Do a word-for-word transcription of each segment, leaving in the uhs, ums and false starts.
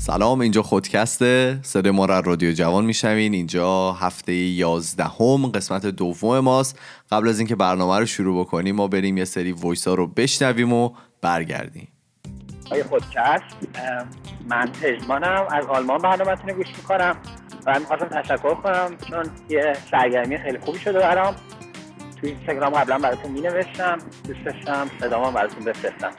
سلام، اینجا خودکسته. صدای ما را رادیو جوان میشنوین. اینجا هفته یازدهم قسمت دوم ماست. قبل از اینکه برنامه رو شروع بکنیم ما بریم یه سری وایس ها رو بشنویم و برگردیم. آیا خودکست، من پژمانم، از آلمان برنامه‌تون رو گوش میکنم و میخواستم تشکر کنم چون یه سرگرمی خیلی خوبی شده برام. توی اینستاگرام قبلا براتون مینوشتم، دوست داشتم صدامو براتون بفرستم.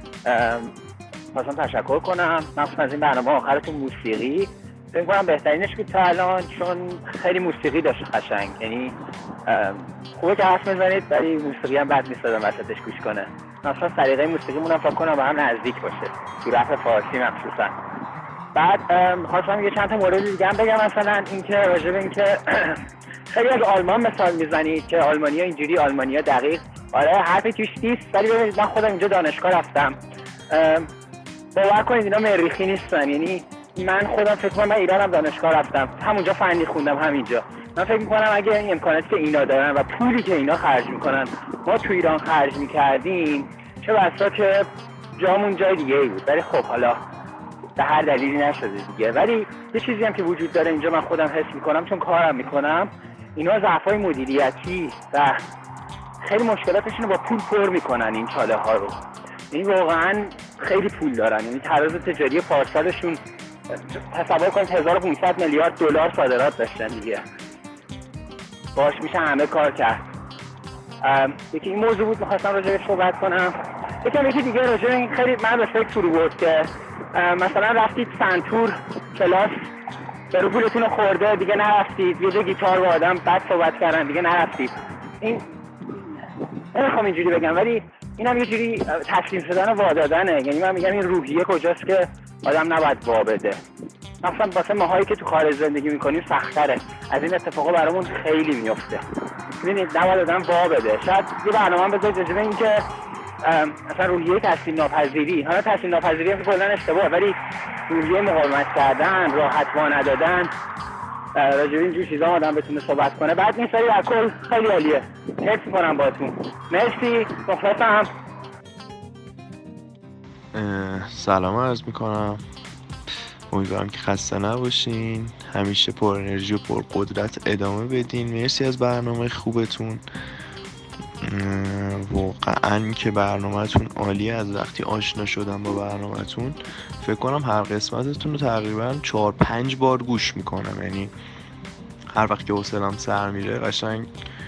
خواستم تشکر کنم مخصوصا از این برنامه آخرتون موسیقی. فکر کنم بهترینش بود تا الان، چون خیلی موسیقی داشت قشنگ. یعنی خوبه که حرف میزنید ولی موسیقی هم بد نیست آدم وسطش گوش کنه. مثلا طریقه موسیقی مونم فکر کنم به هم نزدیک باشه تو رپ فارسی مخصوصا. بعد خواستم یه چند تا مورد دیگه هم بگم، مثلا اینکه راجع به اینکه خیلی از آلمان مثال میزنید که آلمانی‌ها اینجوری، آلمانی‌ها دقیق. آره حرفی توش نیست، ولی ببینید من خودم اینجا دانشگاه رفتم، باور کنید اینا مریخی نیستن. یعنی من خودم فکر کنم من ایرانم دانشگاه رفتم، همونجا فنی خوندم، همینجا. من فکر میکنم اگه این امکاناتی که اینا دارن و پولی که اینا خرج میکنن ما تو ایران خرج میکردیم، چه بسا که جامون جای دیگه ای بود. ولی خب حالا به هر دلیلی نشده دیگه. ولی یه چیزی هم که وجود داره اینجا من خودم حس میکنم چون کارم میکنم، اینا ضعفای مدیریتی و خیلی مشکلاتشون رو با پول پر میکنن این چاله ها رو. یعنی واقعا خیلی پول دارن. یعنی تراز تجاری پارسالشون تصور کنید هزار و پانصد میلیارد دلار صادرات داشتن دیگه، باش میشه همه کار کرد. یکی این موضوع بود میخواستم راجع بهش صحبت کنم. یکم یکی دیگه راجع به این خیلی من به فکر فرو برد که مثلا رفتید سنتور کلاس برو پولتون رو خورده دیگه نرفتید، یه جا گیتار با آدم بد صحبت کردن دیگه نرفتید. این نمیخوام اینجوری بگم ولی اینم یه جوری تسلیم شدن و وادادنه. یعنی من میگم این روحیه کجاست که آدم نباید وا بده. مثلا واسه ماهایی که تو خارج زندگی میکنیم سخت‌تره، از این اتفاقا برامون خیلی میفته. ببینید نباید آدم وا بده. شاید یه برنامه بذارید راجع به این که مثلا روحیه تسلیم ناپذیری، حالا تسلیم ناپذیری هم کلاً اشتباهه، ولی روحیه مقاومت کردن، راحت وا ندادن، راجع به اینجور چیزا آدم بتونه صحبت کنه بعد نیست. ولی در کل خیلی عالیه. مرسی می‌کنم باهاتون. مرسی، مخلصم. سلام عرض میکنم، امیدوارم که خسته نباشین، همیشه پر انرژی و پر قدرت ادامه بدین. مرسی از برنامه خوبتون، واقعا که برنامه‌تون عالیه. از وقتی آشنا شدم با برنامه‌تون فکر کنم هر قسمتتون رو تقریبا چهار پنج بار گوش میکنم. یعنی هر وقت که حوصله‌ام سر میره قشنگ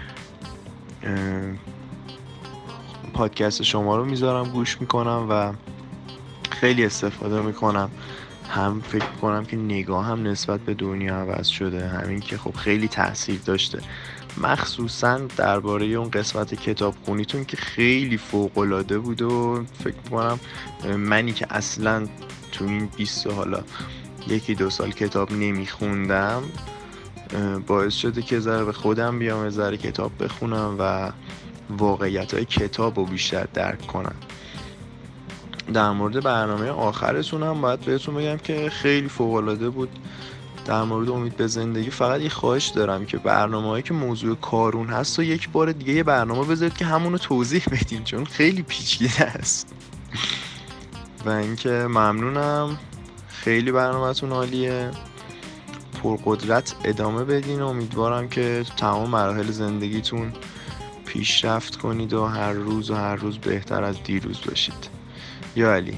پادکست شما رو میذارم گوش میکنم و خیلی استفاده میکنم. هم فکر میکنم که نگاه هم نسبت به دنیا عوض شده، همین که خب خیلی تاثیر داشته، مخصوصا درباره اون قسمت کتابخونیتون که خیلی فوق‌العاده بود و فکر میکنم منی که اصلا تو این بیست حالا یکی دو سال کتاب نمیخوندم باعث شده که ذره به خودم بیام، ذره کتاب بخونم و واقعیت‌های کتاب رو بیشتر درک کنم. در مورد برنامه آخرتون هم باید بهتون بگم که خیلی فوق‌العاده بود. در مورد امید به زندگی فقط یه خواهش دارم که برنامه‌هایی که موضوع کارون هست و یک بار دیگه یه برنامه بذارید که همونو توضیح بدین، چون خیلی پیچیده است. و اینکه ممنونم، خیلی برنامه‌تون عالیه، پرقدرت ادامه بدین و امیدوارم که تو تمام مراحل زندگیتون پیشرفت کنید و هر روز و هر روز بهتر از دیروز باشید. یا علی.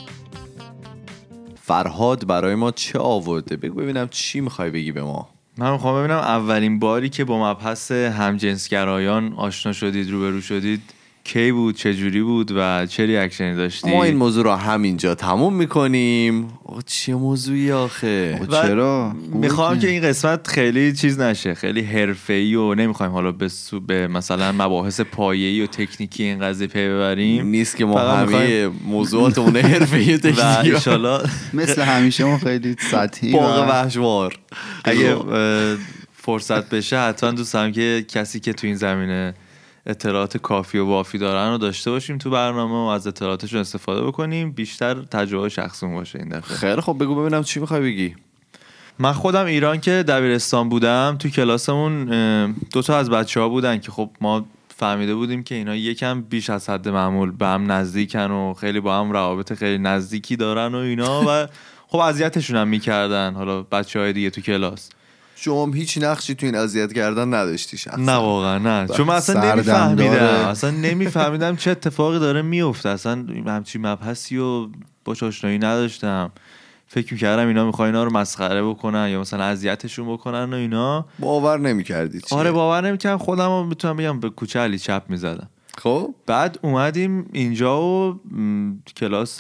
فرهاد برای ما چه آورده؟ بگو ببینم چی میخوای بگی به ما. من میخوام ببینم اولین باری که با مبحث همجنسگرایان آشنا شدید، روبرو شدید کی بود، چه جوری بود و چه ریاکشنی داشتید؟ ما این موضوع رو همینجا تموم میکنیم. چه موضوعی آخه؟ چرا؟ میخوام که این قسمت خیلی چیز نشه، خیلی حرفه‌ای و نمیخوایم حالا به به مثلا مباحث پایه‌ای و تکنیکی این قضیه پی ببریم. نیست که ما همه موضوعاتمون حرفه‌ای و تکنیکی و ان شاءالله مثل همیشه ما خیلی سطحی و باغ وحشوار. اگه فرصت بشه حتما دوست دارم که کسی که تو این زمینه اطلاعات کافی و وافی دارن رو داشته باشیم تو برنامه و از اطلاعاتشون استفاده بکنیم، بیشتر تجربه شخصیمون باشه این دفعه. خیلی خب، بگو ببینم چی میخوای بگی. من خودم ایران که دبیرستان بودم تو کلاسمون دو تا از بچه‌ها بودن که خب ما فهمیده بودیم که اینا یکم بیش از حد معمول به هم نزدیکن و خیلی با هم روابط خیلی نزدیکی دارن و اینا و خب اذیتشون هم میکردن حالا بچهای دیگه تو کلاس. شما هیچ نقشی تو این اذیت کردن نداشتی شخصا؟ نه واقعا نه، چون من اصلا نمیفهمیدم اصلا نمیفهمیدم چه اتفاقی داره میفته، اصلا همچین مبحثی و باش آشنایی نداشتم. فکر میکردم اینا میخوان اینا رو مسخره بکنن یا مثلا اذیتشون بکنن و اینا. باور نمیکردی چیه؟ آره باور نمیکردم، خودم رو میتونم بگم به کوچه علی چپ میزدم. خب بعد اومدیم اینجا و کلاس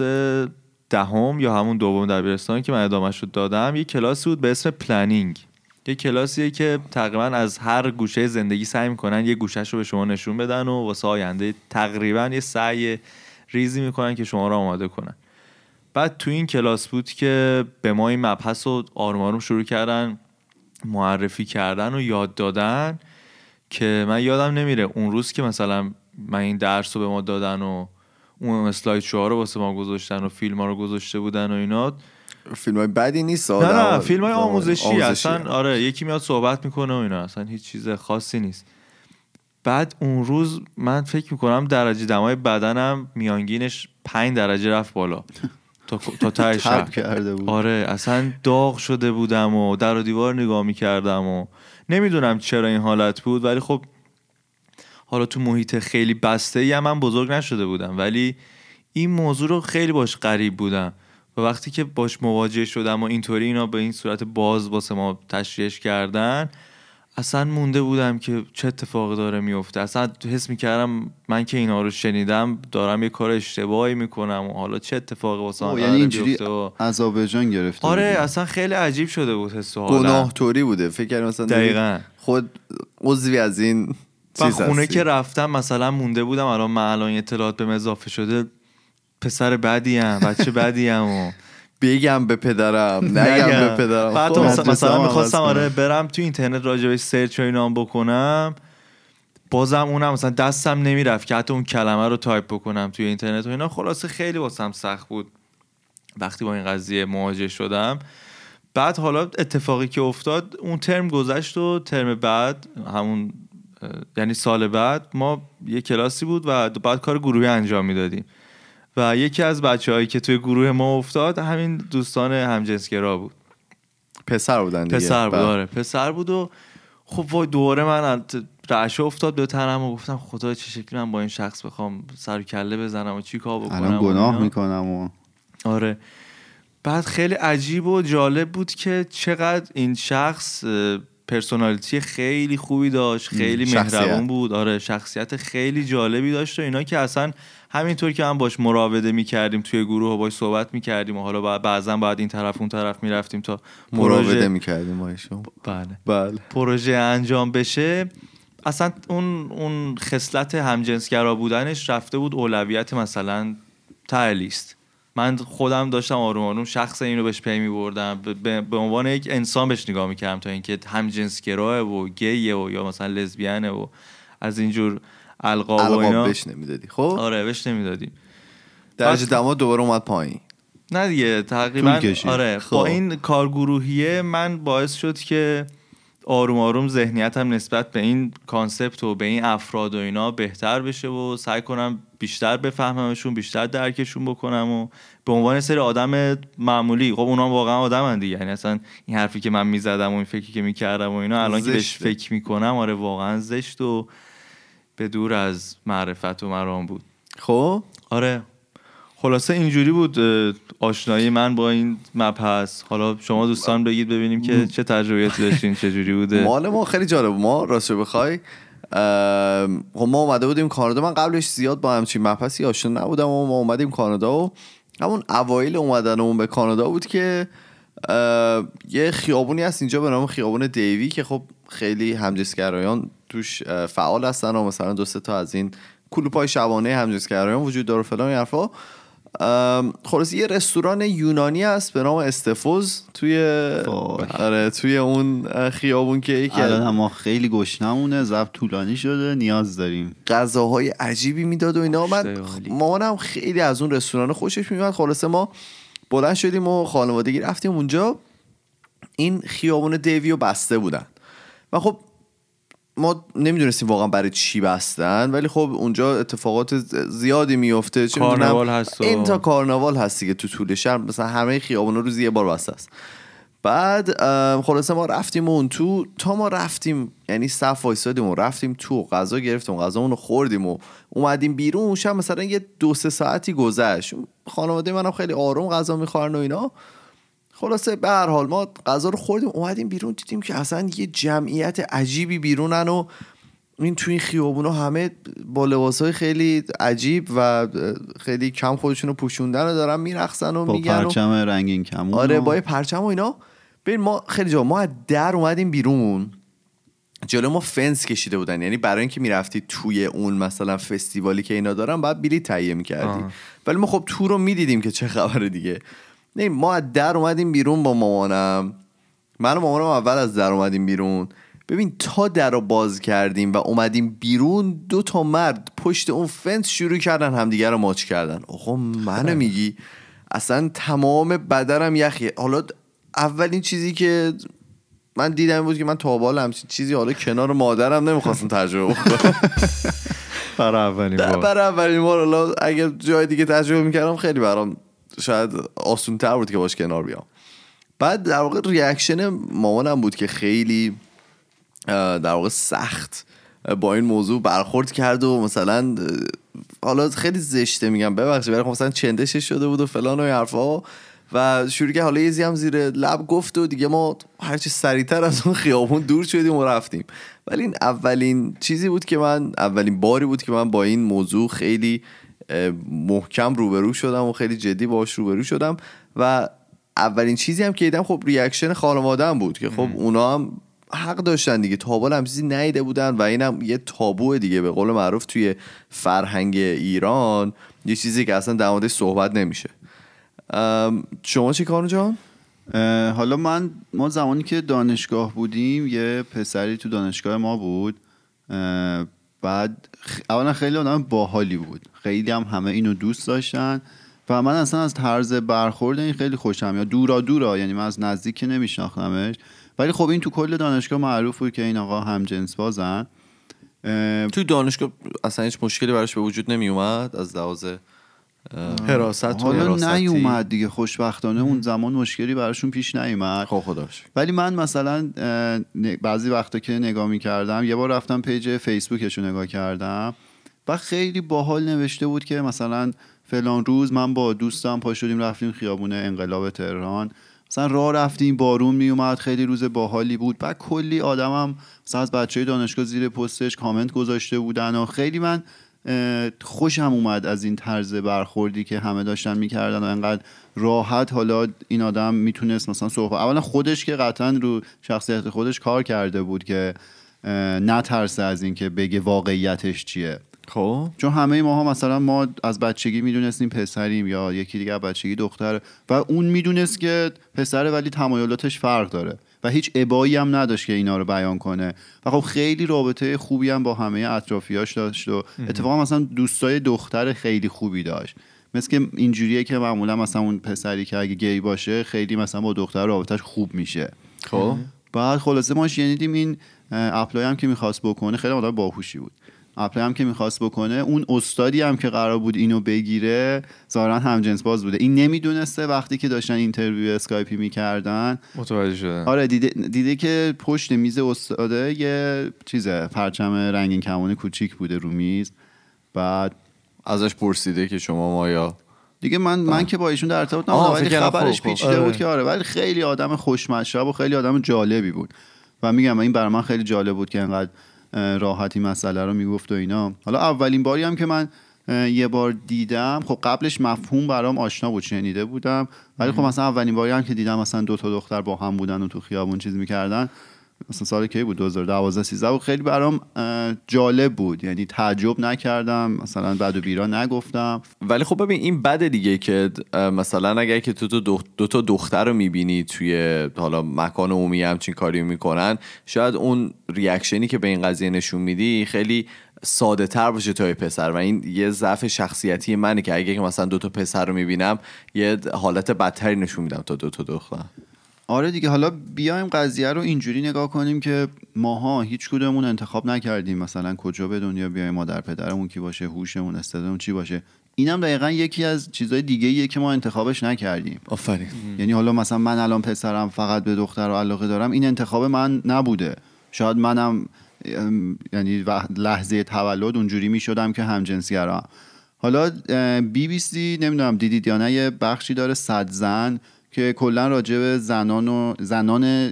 دهم یا همون دوم دبیرستان که من ادامهش رو دادم، یه کلاسی بود به اسم پلنینگ. یه کلاسیه که تقریبا از هر گوشه زندگی سعی میکنن یه گوشهش رو به شما نشون بدن و واسه آینده تقریبا یه سعی ریزی میکنن که شما رو آماده کنن. بعد تو این کلاس بود که به ما این مبحث رو آروم آروم شروع کردن معرفی کردن و یاد دادن که من یادم نمیره اون روز که مثلا من این درس رو به ما دادن و اون اسلاید شوها رو واسه ما گذاشتن و فیلم ها رو گذاشته بودن و اینا. فیلم های بدی نیست، نه نه فیلم های آموزشی, آموزشی اصلا. آره یکی میاد صحبت میکنه و اینا، اصلا هیچ چیز خاصی نیست. بعد اون روز من فکر میکنم درجه دمای بدنم میانگینش پنج درجه رفت بالا تا تا ته شب کرده بود. آره اصلا داغ شده بودم و در و دیوار نگاه میکردم و نمیدونم چرا این حالت بود، ولی خب حالا تو محیط خیلی بسته‌ای هم من بزرگ نشده بودم، ولی این موضوع رو خیلی باش غریب بودم و وقتی که باش مواجه شدم و اینطوری اینا به این صورت باز واسه ما تشریحش کردن، اصلا مونده بودم که چه اتفاقی داره میفته. اصلا حس میکردم من که اینا رو شنیدم دارم یه کار اشتباهی میکنم و حالا چه اتفاقی واسه من قراره یعنی اینجوری و... عذاب جان گرفته. آره بودی. اصلا خیلی عجیب شده بود حس و حالم. گناه طوری بوده، فکر کردم مثلا دقیقاً خود عضوی از این و چیز خونه هستی. که رفتم مثلا مونده بودم الان من الان اطلاعات به اضافه شده پسر بدیم بچه بدیم و بگم به پدرم نگم به پدرم. بعد خب. مثلا, مثلا هم میخواستم عوض آره برم تو اینترنت راجبش سرچ و اینا بکنم، بازم اونم مثلا دستم نمیرفت که حتی اون کلمه رو تایپ بکنم توی اینترنت و اینا. خلاصه خیلی واسم سخت بود وقتی با این قضیه مواجه شدم. بعد حالا اتفاقی که افتاد اون ترم گذشت و ترم بعد همون یعنی سال بعد ما یه کلاسی بود و بعد کار گروهی انجام میدادیم و یکی از بچه‌هایی که توی گروه ما افتاد همین دوستان همجنسگرا بود. پسر بودن دیگه. پسر بود آره پسر بود و خب وای دوره من رعشه افتاد به تنم و گفتم خدا چه شکلی من با این شخص بخوام سر و کله بزنم و چی کار بکنم. الان گناه میکنم و آره. بعد خیلی عجیب و جالب بود که چقدر این شخص پرسونالیتی خیلی خوبی داشت، خیلی مهربون بود. آره شخصیت خیلی جالبی داشت و اینا که اصلا همینطور که هم باش مراوده میکردیم توی گروه و باش صحبت میکردیم و حالا بعضا بعد این طرف اون طرف میرفتیم تا مراوده میکردیم باشون. بله بله پروژه انجام بشه. اصلا اون اون خصلت همجنسگرا بودنش رفته بود اولویت مثلا ته لیست. من خودم داشتم آروم آروم شخص اینو بهش پی می‌بردم، به, به عنوان یک انسان بهش نگاه می‌کردم تا اینکه همجنسگراه و گیه و یا مثلا لزبیانه و از اینجور القاب و اینا بهش نمیدادی. خب آره بهش نمیدادیم. درجه دما دوباره اومد پایین. نه دیگه تقریبا آره خب. با این کارگروهیه من باعث شد که آروم آروم ذهنیتم نسبت به این کانسپت و به این افراد و اینا بهتر بشه و سعی کنم بیشتر بفهممشون، بیشتر درکشون بکنم و به عنوان سری آدم معمولی. خب اونا واقعا آدمن دیگه، یعنی اصلا این حرفی که من میزدم و این فکری که میکردم و اینا الان که بهش فکر میکنم آره واقعا زشت و به دور از معرفت و مرام بود. خب آره خلاصه اینجوری بود آشنایی من با این مبحث. حالا شما دوستان بگید ببینیم که چه تجربیاتی داشتین، چه جوری بوده. مال ما خیلی جالب. ما راستش بخوای خب ما اومده بودیم کانادا. من قبلش زیاد با همچین مبحثی آشنا نبودم و ما اومدیم کانادا و همون اوایل اومدنمون به کانادا بود که یه خیابونی هست اینجا به نام خیابون دیوی که خب خیلی همجنسگرایان توش فعال هستن و مثلا دو سه تا از این کلوپای شبانه همجنسگرایان وجود داره فلان این حرفا. خلاص یه رستوران یونانی هست به نام استفوز توی آره توی اون خیابون که یکی الان ما خیلی گشنمونه، ضبط طولانی شده، نیاز داریم. غذاهای عجیبی میداد و اینا. من مامانم خیلی از اون رستوران خوشش میومد. خلاصه ما بلند شدیم و خانوادگی رفتیم اونجا. این خیابون دیویو بسته بودن و خب ما نمیدونستیم واقعا برای چی بستن، ولی خب اونجا اتفاقات زیادی میفته. کارناوال هست این تا کارناوال هستی که تو طول شهر مثلا همه خیابونا روزی یه بار بسته است. بعد خلاصه ما رفتیم اون تو، تا ما رفتیم یعنی صف وایسادیم و رفتیم تو، غذا گرفتیم، غذامون رو خوردیم و اومدیم بیرون. شب مثلا یه دو سه ساعتی گذشت، خانواده منم خیلی آروم غذا میخورن و اینا. خلاصه به هر حال ما غذا رو خوردیم، اومدیم بیرون، دیدیم که اصلا یه جمعیت عجیبی بیرونن و این تو این خیابونا همه با لباسای خیلی عجیب و خیلی کم خودشونو پوشوندن و دارن میرقصن و با میگن با پرچم رنگین کمون. آره با پرچم و اینا. ببین ما خیلی جا ما از در اومدیم بیرون، جلو ما فنس کشیده بودن، یعنی برای اینکه میرفتی توی اون مثلا فستیوالی که اینا دارن باید بلیط تهیه میکردی، ولی ما خب تو رو میدیدیم که چه خبره دیگه. نه ما از در اومدیم بیرون با مامانم، من و مامانم اول از در اومدیم بیرون. ببین تا در رو باز کردیم و اومدیم بیرون، دو تا مرد پشت اون فنس شروع کردن همدیگه رو ماچ کردن. آقا منو میگی اصلا تمام بدنم یخیه. حالا اولین چیزی که من دیدم بود که من تا بالا همچین چیزی حالا کنار مادرم نمیخواستم تجربه کنم. برای اولین بار برای اولین بار حالا اگه جای دیگه تجربه میکردم خیلی برام شاید آسون تر بود که باش کنار بیام. بعد در واقع ریاکشن مامانم بود که خیلی در واقع سخت با این موضوع برخورد کرد و مثلا حالا خیلی زشته میگم ببخشید، ولی مثلا چندشش شده بود و فلان و این حرفا و شروع که حالا یه هم زیر لب گفت و دیگه ما هرچی سریعتر از اون خیابون دور شدیم و رفتیم. ولی این اولین چیزی بود که من اولین باری بود که من با این موضوع خیلی محکم روبرو شدم و خیلی جدی باهاش روبرو شدم. و اولین چیزی هم که دیدم خب ریاکشن خانواده‌ام بود که خب اونا هم حق داشتن دیگه، تا حالا هم چیزی ندیده بودن و اینم یه تابو دیگه به قول معروف توی فرهنگ ایران، یه چیزی که اصلا در موردش صحبت نمیشه. شما چی کارو جان؟ حالا من ما زمانی که دانشگاه بودیم یه پسری تو دانشگاه ما بود، بعد اولا خیلی آدم باحالی بود، خیلی هم همه اینو دوست داشتن و من اصلا از طرز برخورد این خیلی خوشم، یا دورا دورا، یعنی من از نزدیک که نمیشناختمش، ولی خب این تو کل دانشگاه معروف بود که این آقا هم جنس بازن. تو دانشگاه اصلا هیچ مشکلی براش به وجود نمی اومد از لحاظ حراست؟ حالا نیومد دیگه خوشبختانه اون زمان مشکلی براشون پیش نیومد. خب خداش. ولی من مثلا بعضی وقتا که نگاه میکردم، یه بار رفتم پیج فیسبوکشو نگاه کردم و خیلی باحال نوشته بود که مثلا فلان روز من با دوستم پا شدیم رفتیم خیابون انقلاب تهران، مثلا راه رفتیم بارون میومد، خیلی روز باحالی بود. بعد کلی آدمم مثلا از بچهای دانشگاه زیر پستش کامنت گذاشته بودن و خیلی من خوشم اومد از این طرز برخوردی که همه داشتن میکردن و انقدر راحت حالا این آدم میتونست مثلا صحبت، اولا خودش که قطعا رو شخصیت خودش کار کرده بود که نترسه از این که بگه واقعیتش چیه. خب چون همه ماها مثلا ما از بچگی میدونستیم پسریم یا یکی دیگه بچگی دختر و اون میدونست که پسره ولی تمایلاتش فرق داره و هیچ ابایی هم نداشت که اینا رو بیان کنه و خب خیلی رابطه خوبی هم با همه اطرافیاش داشت و اتفاقا مثلا دوستای دختر خیلی خوبی داشت، مثل که اینجوریه که معمولا مثلا اون پسری که اگه گی باشه خیلی مثلا با دختر رابطهش خوب میشه. خب بعد خلاصه ما شنیدیم این اپلای هم که می‌خواست بکنه، خیلی آدم باهوشی بود، اپلای هم که میخواست بکنه، اون استادی هم که قرار بود اینو بگیره ظاهرا همجنس باز بوده. این نمیدونسته، وقتی که داشتن اینترویو اسکایپی میکردن متوجه شده. آره دیده, دیده که پشت میز استاده یه چیزه پرچم رنگین کمان کوچیک بوده رو میز. بعد ازش پرسیده که شما ما یا دیگه من من که با ایشون در ارتباط نبودم ولی خبرش پیچیده بود که آره، ولی خیلی آدم خوشمشرب و خیلی آدم جالبی بود و میگم این برای من خیلی جالب بود که انقدر راحتی مسئله رو میگفت و اینا. حالا اولین باری هم که من یه بار دیدم، خب قبلش مفهوم برام آشنا بود، شنیده بودم، ولی خب مثلا اولین باری هم که دیدم مثلا دو تا دختر با هم بودن و تو خیابون چیز میکردن، مثلا سال کی بود؟ دو هزار و دوازده سیزده بود. خیلی برام جالب بود، یعنی تعجب نکردم، مثلا بد و بیرا نگفتم. ولی خب ببین این بده دیگه که مثلا اگر که تو دو, دو تا دختر رو میبینی توی حالا مکان عمومی همچین کاری میکنن، شاید اون ریاکشنی که به این قضیه نشون میدی خیلی ساده تر باشه تا پسر و این یه ضعف شخصیتی منه که اگه مثلا دو تا پسر رو میبینم یه حالت بدتری نشون میدم تا دو تا دختر. آره دیگه. حالا بیایم قضیه رو اینجوری نگاه کنیم که ماها هیچ کدومون انتخاب نکردیم مثلا کجا به دنیا بیایم، مادر پدرمون کی باشه، هوشمون، استعدادمون چی باشه. اینم دقیقاً یکی از چیزهای دیگه ایه که ما انتخابش نکردیم. آفرین. یعنی حالا مثلا من الان پسرم فقط به دختر رو علاقه دارم، این انتخاب من نبوده. شاید منم یعنی لحظه تولد اونجوری میشدم که همجنسگرام. حالا بی بی سی نمیدونم دیدید یا نه، یه بخشی داره صد زن که کلا راجع به زنان و زنان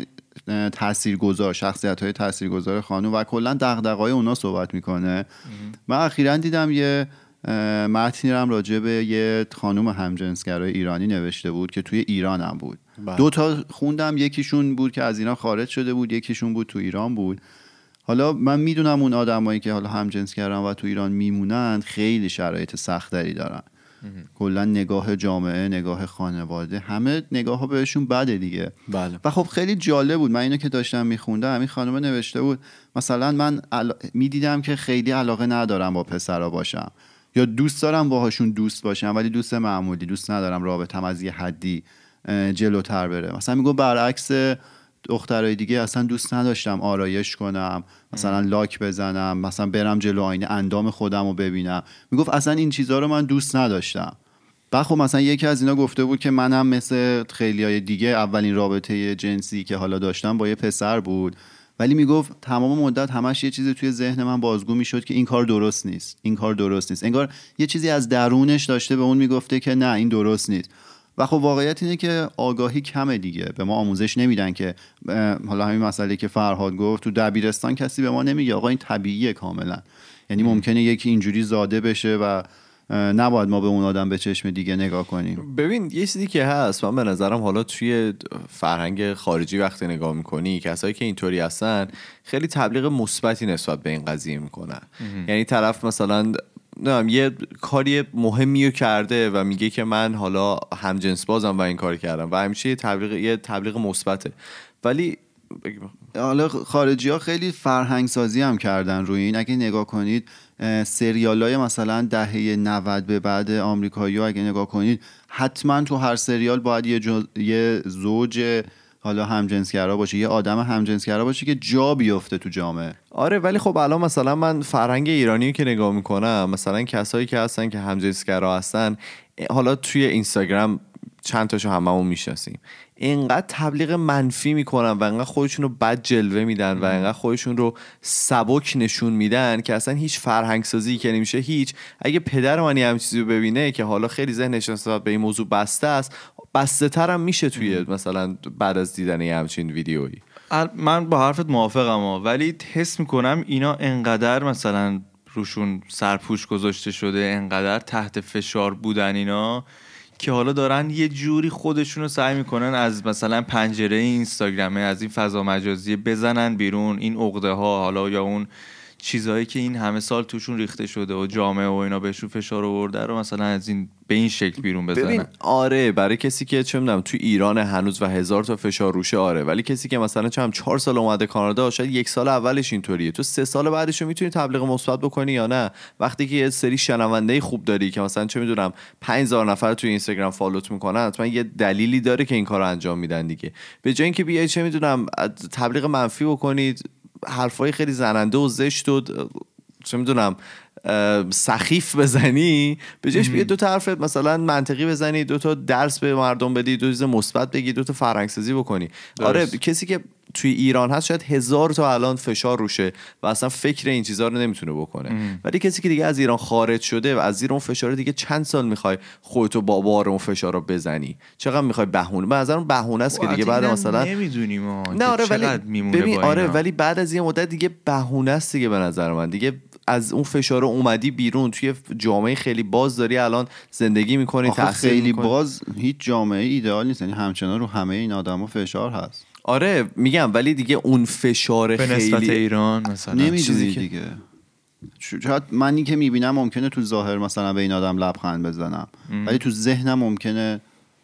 تاثیرگذار، شخصیت‌های تاثیرگذار خانم و کلا دغدغه‌های اونا صحبت میکنه. من اخیراً دیدم یه متنی هم راجع به یه خانم همجنسگرای ایرانی نوشته بود که توی ایران هم بود. بله. دو تا خوندم، یکیشون بود که از اینا خارج شده بود، یکیشون بود تو ایران بود. حالا من میدونم اون آدمایی که حالا همجنسگران و تو ایران میمونن خیلی شرایط سخت‌تری دارن. کلا نگاه جامعه، نگاه خانواده، همه نگاه ها بهشون بده دیگه. بله. و خب خیلی جالب بود. من اینو که داشتم میخوندم این خانم نوشته بود مثلا من علا... میدیدم که خیلی علاقه ندارم با پسرا باشم، یا دوست دارم باهاشون دوست باشم ولی دوست معمولی، دوست ندارم رابطم از یه حدی جلوتر بره. مثلا میگه برعکس دخترای دیگه اصلا دوست نداشتم آرایش کنم، مثلا لاک بزنم، مثلا برم جلو آینه اندام خودم رو ببینم. میگفت اصلا این چیزها رو من دوست نداشتم. بعد خب مثلا یکی از اینا گفته بود که منم مثل خیلیای دیگه اولین رابطه جنسی که حالا داشتم با یه پسر بود، ولی میگفت تمام مدت همش یه چیزی توی ذهن من بازگو میشد که این کار درست نیست، این کار درست نیست. انگار یه چیزی از درونش داشته به اون میگفته که نه این درست نیست. و خب واقعیت اینه که آگاهی کمه دیگه، به ما آموزش نمیدن که حالا همین مسئله که فرهاد گفت تو دبیرستان کسی به ما نمیگه آقا این طبیعیه کاملا. یعنی ممکنه یکی اینجوری زاده بشه و نباید ما به اون آدم به چشم دیگه نگاه کنیم. ببین یه چیزی که هست، من به نظرم حالا توی فرهنگ خارجی وقتی نگاه میکنی کسایی که اینطوری هستن خیلی تبلیغ مثبتی نسبت به این قضیه میکنن. یعنی طرف مثلا نه یه کاری مهمی رو کرده و میگه که من حالا همجنس بازم و این کار کردم و همیشه یه تبلیغ یه تبلیغ مثبته. ولی حالا خارجی ها خیلی فرهنگ سازی هم کردن روی این. اگه نگاه کنید سریال های مثلا دهه نود به بعد آمریکایی ها اگه نگاه کنید حتما تو هر سریال باید یه, جو... یه زوج حالا همجنسگرا باشه، یه آدم همجنسگرا باشه که جا بیفته تو جامعه. آره ولی خب الان مثلا من فرهنگ ایرانی که نگاه میکنم، مثلا کسایی که هستن که همجنسگرا هستن، حالا توی اینستاگرام چند تاشو هممون میشناسیم، اینقدر تبلیغ منفی میکنن و اینقدر خودشون رو بد جلوه میدن و اینقدر خودشون رو سبک نشون میدن که اصلا هیچ فرهنگ سازی که نمیشه. هیچ اگه پدر من همین چیزی رو ببینه که حالا خیلی ذهنش نسبت به این موضوع بسته است، بسته تر هم میشه توی مثلا بعد از دیدن یه همچین ویدیویی. من با حرفت موافقم، ولی حس میکنم اینا انقدر مثلا روشون سرپوش گذاشته شده، انقدر تحت فشار بودن اینا که حالا دارن یه جوری خودشونو سعی میکنن از مثلا پنجره اینستاگرامه، از این فضا مجازی بزنن بیرون، این عقده ها حالا یا اون چیزهایی که این همه سال توشون ریخته شده و جامعه و اینا بهشون فشار آورده رو مثلا از این به این شکل بیرون بزنن. ببین آره برای کسی که چه میدونم تو ایران هنوز و هزار تا فشار روشه آره، ولی کسی که مثلا چم چهار سال اومده کانادا، شاید یک سال اولش اینطوریه، تو سه سال بعدش رو میتونی تبلیغ مثبت بکنی یا نه؟ وقتی که یه سری شنونده خوب داری که مثلا چه میدونم پنج هزار نفر تو اینستاگرام فالوت میکنن، حتما یه دلیلی داره که این کارو انجام میدن دیگه. به جای اینکه بیای چه میدونم تبلیغ منفی بکنید، حرفای خیلی زننده و زشت و چه میدونم سخیف بزنی، به جاش بیه دو تا حرف مثلا منطقی بزنی، دو تا درس به مردم بدی، دو چیز مثبت بگی، دو تا فرهنگ سازی بکنی. آره کسی که توی ایران هست شاید هزار تا الان فشار روشه و اصلا فکر این چیزا رو نمیتونه بکنه، ولی کسی که دیگه از ایران خارج شده و از زیر اون فشار دیگه چند سال میخوای خودتو با بار اون فشار رو بزنی؟ چقدر میخوای بهونه؟ به نظرم بهونه است که دیگه بعد مثلا نمیدونیم ما نه آره ولی ببین آره اینا. ولی بعد از یه مدت دیگه بهونه است دیگه به نظر من. دیگه از اون فشار اومدی بیرون، توی جامعه خیلی باز داری الان زندگی میکنی، تحصیل خیلی میکنی. باز هیچ جامعه ایدئال نیست، یعنی همچنان رو همه این آدما فشار هست. آره میگم ولی دیگه اون فشار به خیلی نسبت ایران مثلا نمیدونی دیگه. شاید منی که میبینم ممکنه تو ظاهر مثلا به این آدم لبخند بزنم ام. ولی تو ذهنم ممکنه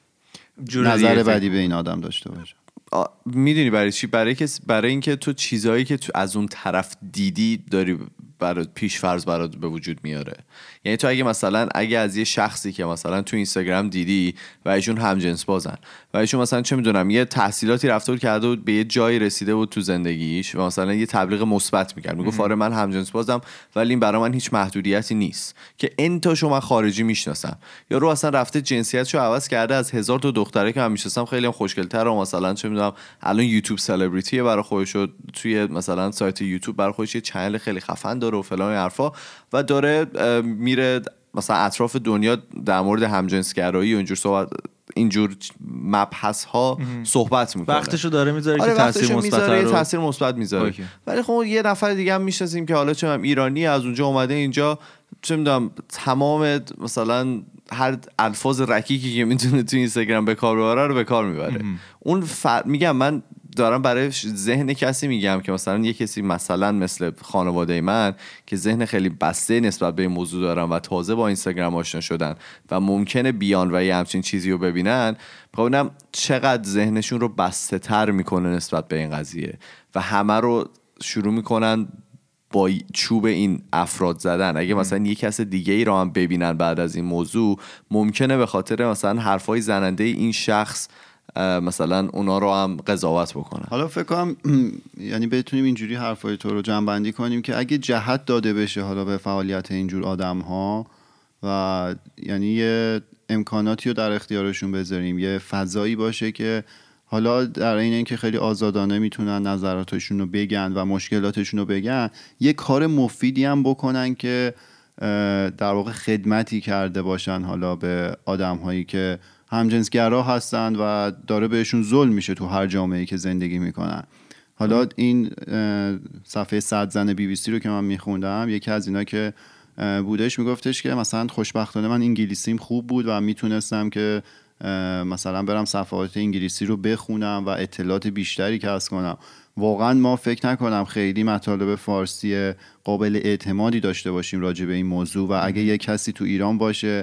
نظر بدی به این آدم داشته باشم. میدونی برای چی؟ برای که برای اینکه تو چیزایی که تو از اون طرف دیدی داری برای پیش فرض برات به وجود میاره. یعنی تو اگه مثلا اگه از یه شخصی که مثلا تو اینستاگرام دیدی و ایشون همجنس بازن و ایشون مثلا چه میدونم یه تحصیلاتی رفته بود کرده بود به یه جایی رسیده بود تو زندگیش و مثلا یه تبلیغ مثبت میکرد، میگفت آره من همجنس بازم ولی این برای من هیچ محدودیتی نیست، که انتاشو من خارجی میشناسم، یا رو اصلا رفته جنسیتشو عوض کرده، از هزار تا دختره که من میشناسم خیلی هم خوشگل‌تر و مثلا چه میدونم الان یوتیوب سلبریتی برای خودش، توی مثلا سایت یوتیوب برای خودش یه چنل خیلی خفن داره و فلان حرفا و داره میره مثلا اطراف دنیا در مورد همجنسگرایی و اینجور صحبت اینجور مبحث ها صحبت میکنه، وقتشو داره میذاره آره که تاثیر مثبت رو تاثیر مثبت میذاره. ولی خب یه نفر دیگه هم میشناسیم که حالا چه ایرانی از اونجا اومده اینجا، چه میدونم تمام مثلا هر الفاظ رکیکی که میتونه تو اینستاگرام به کار ببره رو به کار میبره. اون فر... میگم من دارم برای ذهن کسی میگم که مثلا یه کسی مثلا مثل خانواده من که ذهن خیلی بسته نسبت به این موضوع دارن و تازه با اینستاگرام آشنا شدن و ممکنه بیان و یه همچین چیزی رو ببینن، ببینم چقدر ذهنشون رو بسته تر میکنه نسبت به این قضیه و همه رو شروع میکنن با چوب این افراد زدن. اگه مثلا یک کس دیگه ای رو هم ببینن بعد از این موضوع، ممکنه به خاطر مثلا حرفای زننده این شخص مثلا اونا رو هم قضاوت بکنن. حالا فکر کنم یعنی بتونیم اینجوری حرفای تو رو جمع‌بندی کنیم که اگه جهت داده بشه حالا به فعالیت اینجور آدم ها و یعنی یه امکاناتی رو در اختیارشون بذاریم، یه فضایی باشه که حالا در این اینکه خیلی آزادانه میتونن نظراتشون رو بگن و مشکلاتشون رو بگن، یه کار مفیدی هم بکنن که در واقع خدمتی کرده باشن حالا به آدم هایی که همجنسگرا هستن و داره بهشون ظلم میشه تو هر جامعه‌ای که زندگی میکنن. حالا این صفحه صد زن بی بی سی رو که من میخوندم، یکی از اینا که بودش میگفتش که مثلا خوشبختانه من انگلیسیم خوب بود و میتونستم که مثلا برم صفحات انگلیسی رو بخونم و اطلاعات بیشتری کسب کنم. واقعا ما فکر نکنم خیلی مطالب فارسی قابل اعتمادی داشته باشیم راجع به این موضوع و اگه یه کسی تو ایران باشه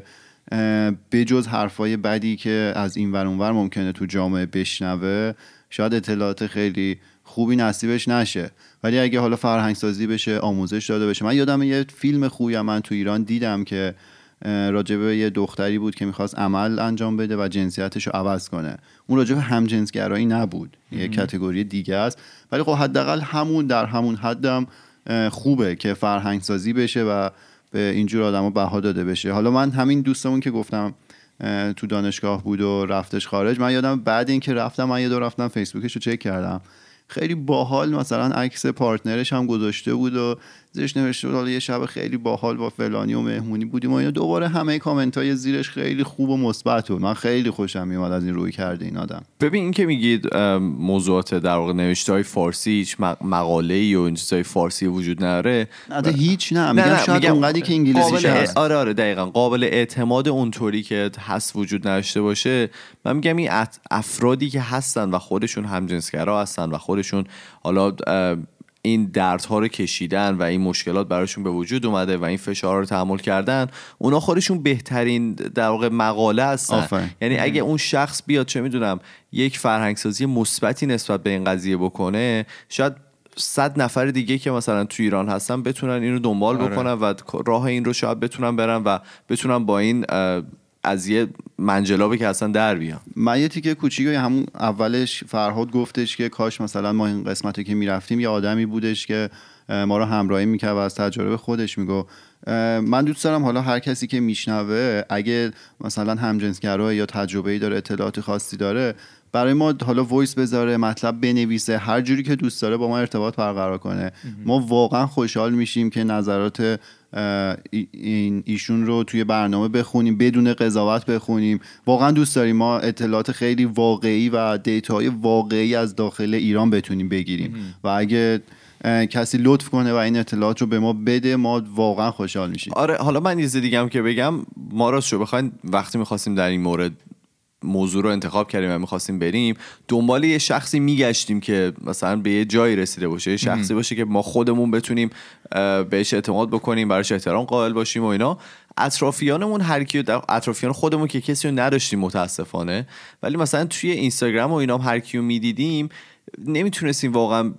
بجز حرفای بدی که از این ور اون ور ممکنه تو جامعه بشنوه، شاید اطلاعات خیلی خوبی نصیبش نشه. ولی اگه حالا فرهنگ سازی بشه، آموزش داده بشه. من یادم یه فیلم خوبی من تو ایران دیدم که راجع به یه دختری بود که میخواست عمل انجام بده و جنسیتش رو عوض کنه. اون راجع به همجنسگرایی نبود، یه کاتگوری دیگه است، ولی خب حداقل همون در همون حدم خوبه که فرهنگ سازی بشه و به اینجور آدما بها داده بشه. حالا من همین دوستمون که گفتم تو دانشگاه بود و رفتش خارج، من یادم بعد اینکه رفتم من یه دور رفتم فیسبوکش رو چک کردم، خیلی باحال مثلا عکس پارتنرش هم گذاشته بود و زیرش نوشته بود حالا یه شب خیلی باحال با فلانی و مهمونی بودیم و اینا. دوباره همه کامنت‌های زیرش خیلی خوب و مثبت بود. من خیلی خوشم میومد از این روی کرده این آدم. ببین این که میگید موضوعات در واقع نوشته‌های فارسی هیچ مقاله‌ای و چیزای فارسی وجود نداره، نه هیچ نه میگم نه شاید اونقدری که انگلیسیش هست. آره آره دقیقاً قابل اعتماد اونطوری که هست وجود نداشته باشه. من میگم این افرادی که هستن و خودشون همجنسگرا هستن و خودشون حالا این دردها رو کشیدن و این مشکلات براشون به وجود اومده و این فشار رو تحمل کردن، اونا خودشون بهترین در واقع مقاله هستن. آفره. یعنی اگه اون شخص بیاد چه میدونم یک فرهنگسازی مثبتی نسبت به این قضیه بکنه، شاید صد نفر دیگه که مثلا تو ایران هستن بتونن اینو دنبال آره. بکنن و راه این رو شاید بتونن برن و بتونن با این از یه منجلابی که اصلا در بیان. من یه تیکه کوچیکی همون اولش فرهاد گفتش که کاش مثلا ما این قسمتی که میرفتیم یه آدمی بودش که ما رو همراهی میکرد و از تجربه خودش میگو. من دوست دارم حالا هر کسی که میشنوه اگه مثلا همجنسگرا یا تجربه‌ای داره، اطلاعات خاصی داره، برای ما حالا وایس بذاره، مطلب بنویسه، هر جوری که دوست داره با ما ارتباط برقرار کنه. ما واقعا خوشحال میشیم که نظرات این ایشون رو توی برنامه بخونیم، بدون قضاوت بخونیم. واقعا دوست داریم ما اطلاعات خیلی واقعی و دیتاهای واقعی از داخل ایران بتونیم بگیریم و اگه کسی لطف کنه و این اطلاعات رو به ما بده، ما واقعا خوشحال میشیم. آره حالا من یه چیز دیگه هم که بگم، ما راست شو بخواین وقتی می‌خواستیم در این مورد موضوع رو انتخاب کردیم و می‌خواستیم بریم دنبال یه شخصی میگشتیم که مثلا به یه جایی رسیده باشه، یه شخصی باشه که ما خودمون بتونیم بهش اعتماد بکنیم، براش احترام قائل باشیم و اینا. اطرافیانمون هر کی اطرافیان خودمون که کسی رو نداشتیم متاسفانه، ولی مثلا توی اینستاگرام و اینا هر کیو میدیدیم نمیتونستیم واقعا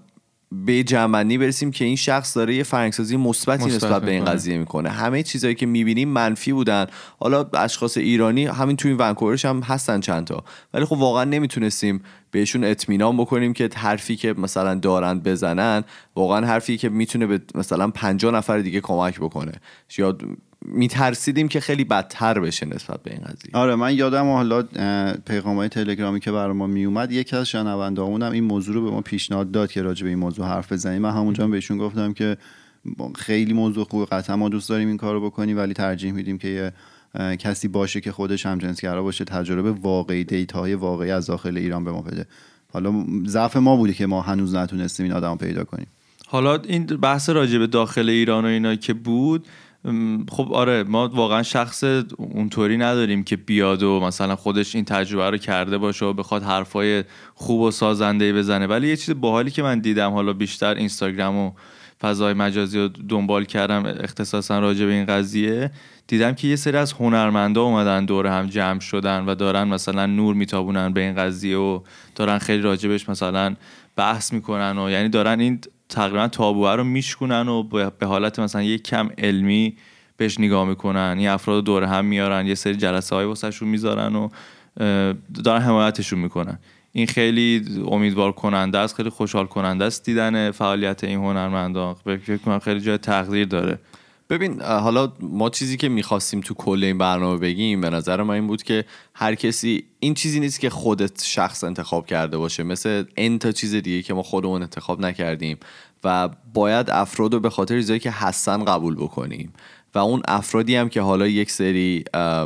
به جمعنی برسیم که این شخص داره یه فرهنگسازی مثبتی نسبت به این قضیه میکنه. همه چیزایی که میبینیم منفی بودن. حالا اشخاص ایرانی همین توی ونکوورش هم هستن چند تا، ولی خب واقعا نمیتونستیم بهشون اطمینان بکنیم که حرفی که مثلا دارن بزنن واقعا حرفی که میتونه به مثلا پنجاه نفر دیگه کمک بکنه، یا میترسیدیم که خیلی بدتر بشه نسبت به این قضیه. آره من یادم حالا پیغام‌های تلگرامی که برای ما میومد، یکی از شنونده‌هامون این موضوع رو به ما پیشنهاد داد که راجع به این موضوع حرف بزنیم. من همونجا هم بهشون گفتم که خیلی موضوع خوبه، قطعا ما دوست داریم این کارو بکنیم، ولی ترجیح میدیم که یه کسی باشه که خودش هم جنسگرا باشه، تجربه واقعی، دیتاهای واقعی از داخل ایران به ما بده. حالا ضعف ما بوده که ما هنوز نتونستیم این آدمو پیدا کنیم. حالا این بحث راجع به داخل ایران و اینا که بود، خب آره ما واقعا شخص اونطوری نداریم که بیاد و مثلا خودش این تجربه رو کرده باشه و بخواد حرفای خوب و سازنده‌ای بزنه، ولی یه چیز باحالی که من دیدم، حالا بیشتر اینستاگرام و فضای مجازی رو دنبال کردم اختصاصا راجع به این قضیه، دیدم که یه سری از هنرمندا اومدن دور هم جمع شدن و دارن مثلا نور میتابونن به این قضیه و دارن خیلی راجبش مثلا بحث میکنن و یعنی دارن این تقریبا تابوها رو میشکنن و به حالت مثلا یک کم علمی بهش نگاه میکنن. این افراد دور هم میارن، یه سری جلسه های واسهشون میذارن و دارن حمایتشون میکنن. این خیلی امیدوار کننده است، خیلی خوشحال کننده است دیدن فعالیت این هنرمندان. فکر کنم خیلی جای تقدیر داره. ببین حالا ما چیزی که میخواستیم تو کل این برنامه بگیم به نظر من این بود که هر کسی، این چیزی نیست که خودت شخص انتخاب کرده باشه، مثل این تا چیز دیگه که ما خودمون انتخاب نکردیم و باید افراد رو به خاطر چیزایی که هستن قبول بکنیم و اون افرادی هم که حالا یک سری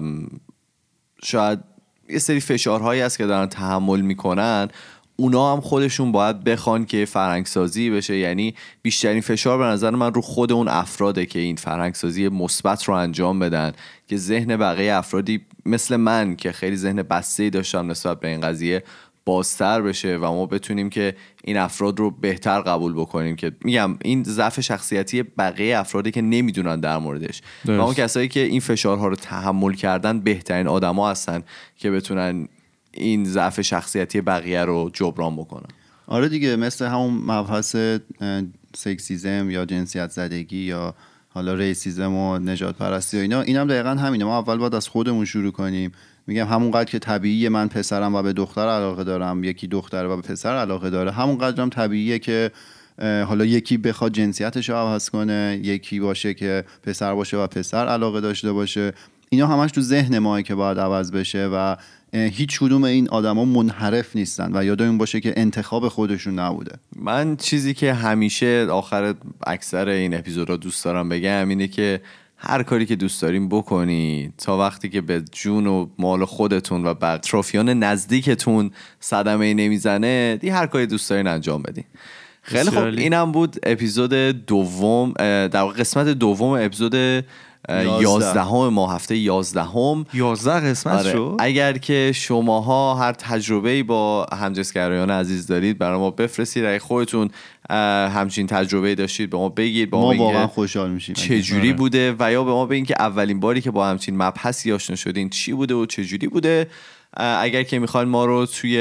شاید یه سری فشارهایی هست که دارن تحمل میکنن، اونا هم خودشون باید بخوان که فرهنگسازی بشه. یعنی بیشترین فشار به نظر من رو خود اون افراده که این فرهنگسازی مثبت رو انجام بدن، که ذهن بقیه افرادی مثل من که خیلی ذهن بسته‌ای داشتم نسبت به این قضیه بازتر بشه و ما بتونیم که این افراد رو بهتر قبول بکنیم. که میگم این ضعف شخصیتی بقیه افرادی که نمیدونن در موردش و اون کسایی که این فشارها رو تحمل کردن بهترین آدما هستن که بتونن این ضعف شخصیتی بقیه رو جبران بکنن. آره دیگه، مثل همون مبحث سکسیزم یا جنسیت زدگی یا حالا ریسیزم و نژاد پرستی و اینا، اینم دقیقاً همینه. ما اول باید از خودمون شروع کنیم. میگم همونقدر که طبیعیه من پسرم و به دختر علاقه دارم، یکی دختر و به پسر علاقه داره، همونقدر هم طبیعیه که حالا یکی بخواد جنسیتش رو عوض کنه، یکی باشه که پسر باشه و پسر علاقه داشته باشه. اینا همش تو ذهن ماه که باید عوض بشه و هیچ کدوم این آدما منحرف نیستن و یادمون باشه که انتخاب خودشون نبوده. من چیزی که همیشه آخر اکثر این اپیزودا دوست دارم بگم اینه که هر کاری که دوست داریم بکنی تا وقتی که به جون و مال خودتون و بعد اطرافیان نزدیکتون صدمه نمیزنه، دی هر کاری دوست دارین انجام بدین. خیلی خب، اینم بود اپیزود دوم، در قسمت دوم اپیزود یازدهم ما، هفته یازدهم. یازده قسمت آره. شد. اگر که شماها هر تجربه‌ای با همجنسگرایان عزیز دارید برای ما بفرستید. اگه خودتون همچین تجربه‌ای داشتید به ما بگید، با ما واقعا خوشحال میشیم چه جوری بوده، و یا به ما بگید که اولین باری که با همچین مبحثی آشنا شدین چی بوده و چه جوری بوده. اگر که میخواین ما رو توی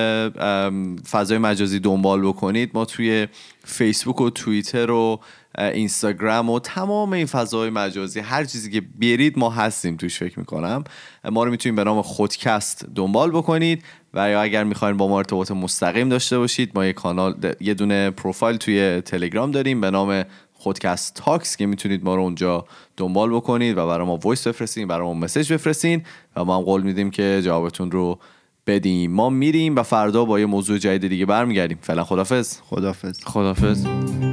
فضای مجازی دنبال بکنید، ما توی فیسبوک و توییتر و اینستاگرام و تمام این فضای مجازی هر چیزی که برید ما هستیم توش. فکر میکنم ما رو میتونید به نام خودکست دنبال بکنید، و یا اگر میخواین با ما ارتباط مستقیم داشته باشید، ما یه کانال، یه دونه پروفایل توی تلگرام داریم به نام خودکست تاکس که میتونید ما رو اونجا دنبال بکنید و برای ما وایس بفرستین، برای ما مسیج بفرستین و ما هم قول میدیم که جوابتون رو بدیم. ما میریم و فردا با یه موضوع جدید دیگه برمیگردیم. فعلا خدافظ. خدافظ. خدافظ.